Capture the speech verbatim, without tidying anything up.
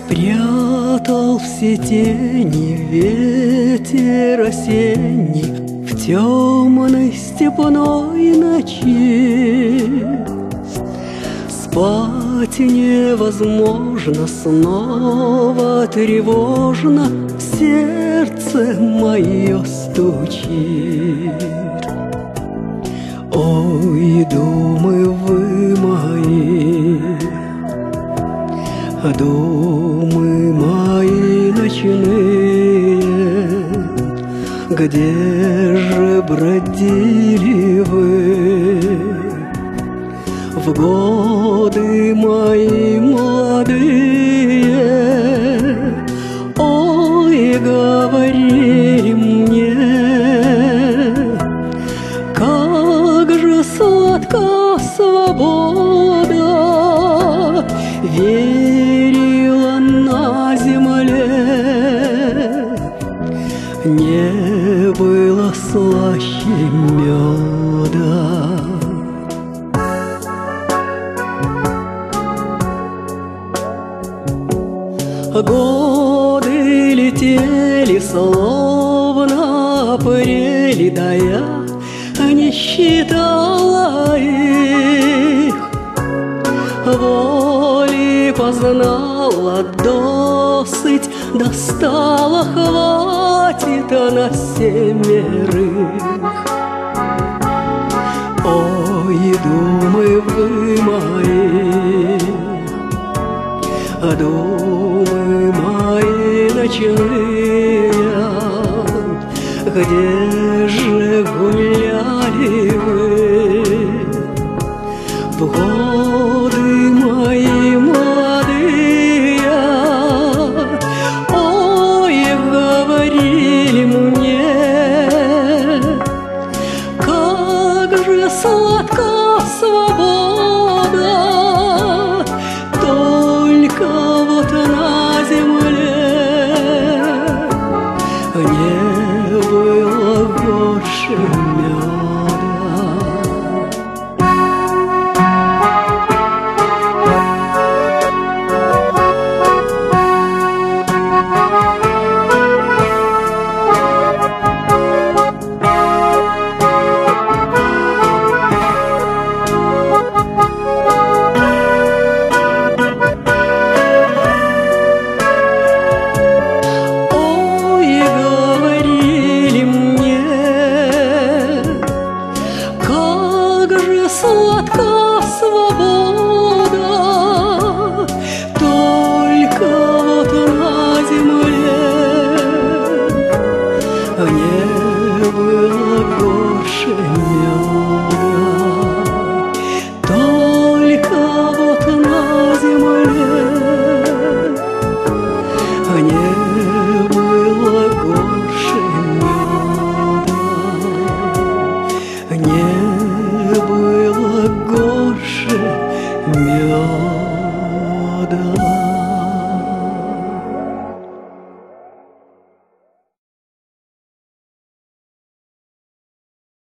Спрятал все тени ветер осенний в темной степной ночи. Спать невозможно, снова тревожно сердце мое стучит. Ой, думы вы мои, думы мои ночные, где же бродили вы в годы мои молодые? Ой, говорили мне, как же сладка свобода, верила на земле, не было слаще меда. Годы летели, словно апрели, да я не считала их. Воли познала досыть, достала, хватит на семерых. Ой, думы вы мои, думы мои ночные, где же гуляли вы